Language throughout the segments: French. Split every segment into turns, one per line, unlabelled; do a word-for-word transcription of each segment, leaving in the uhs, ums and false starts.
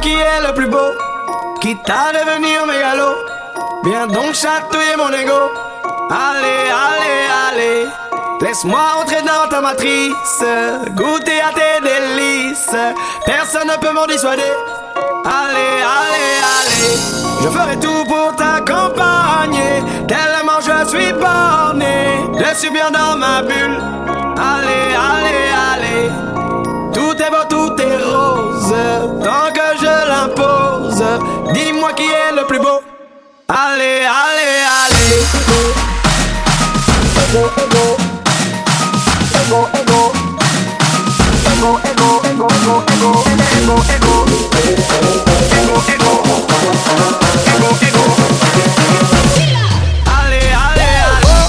qui est le plus beau, quitte à devenir mégalo. Viens donc chatouiller mon ego. Allez, allez, allez, laisse-moi entrer dans ta matrice, goûter à tes délices. Personne ne peut m'en dissuader. Allez, allez, allez, je ferai tout pour t'accompagner. Tellement je suis borné, je suis bien dans ma bulle. Allez, allez, allez, tout est beau, tout est rose, tant que je l'impose. Dis-moi qui est le plus beau. Allez, allez, allez. Ego, ego, ego, ego, ego, ego, ego, ego, ego, ego, ego, ego, ego, ego, ego. Allez, allez, allez.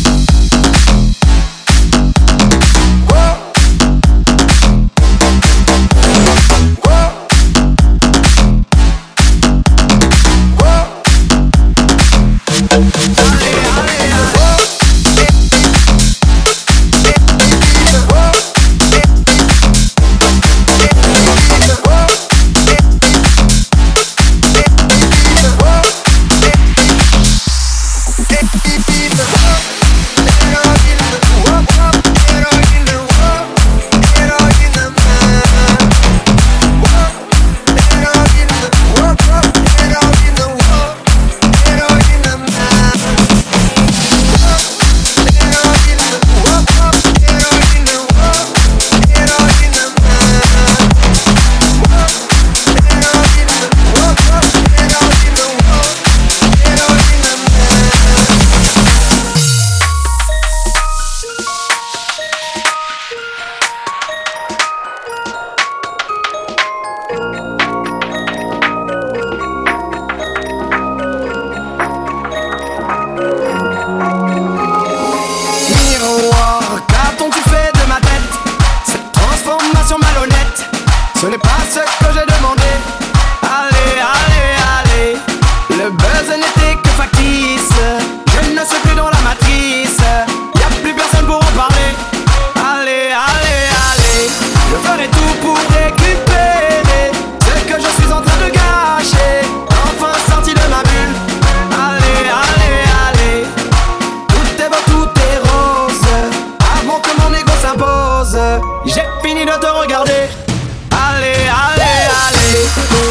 Ce n'est pas ce que j'ai demandé. Allez, allez, allez, le buzz n'était que factice. Je ne suis plus dans la matrice, y'a plus personne pour en parler. Allez, allez, allez, je ferai tout pour récupérer ce que je suis en train de gâcher. Enfin sorti de ma bulle. Allez, allez, allez, tout est beau, tout est rose, avant que mon ego s'impose. J'ai fini de te regarder. Allez, allez, allez.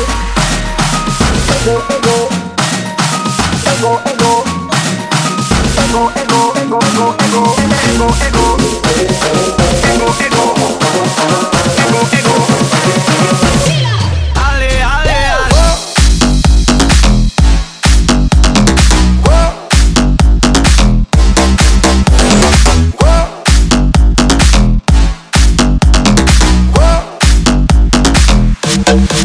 Ego, ego, ego, ego, ego, ego, ego, ego, ego, ego, ego, ego, ego, ego, ego. Allez, allez, allez. Oh,